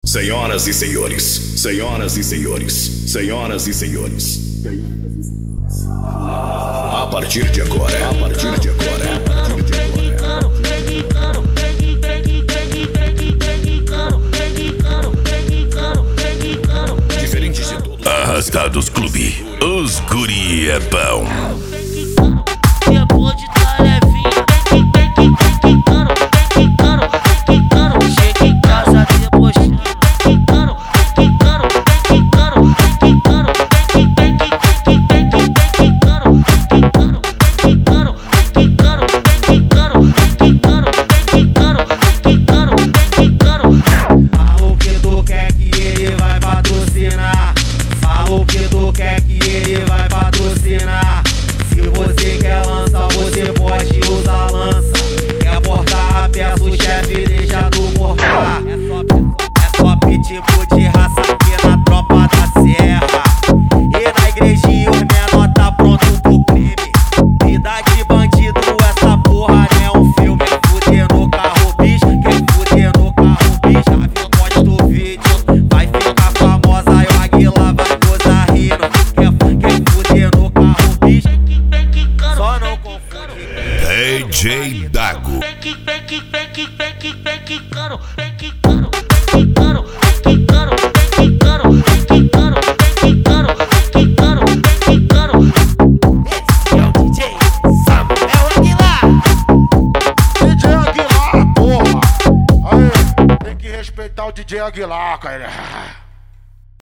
Senhoras e senhores, senhoras e senhores, senhoras e senhores. A partir de agora, a partir de agora, a partir de agora. Diferente de todos. Arrastados Clube, os guri é bom. Chega em casa debochando. Falou que tu quer que ele vai patrocinar. Falou que tu quer que ele vai patrocinar. Se você quer lança, você pode usar lança. Quer portar a peça, o chefe deixa tu cortar. É só pitbull de raça aqui na tropa da serra. E na igrejinha os menor tá pronto pro crime. Vida de bandido, essa porra não é um filme. Quem fuder no carro, bicho, quem fuder no carro, bicho. A vincote do vídeo vai ficar famosa e o Aguila vai gozar rindo. Quem fuder no carro, bicho, só não confunde. DJ Dago. DJ Aguilar, porra! Aí, tem que respeitar o DJ Aguilar, cara.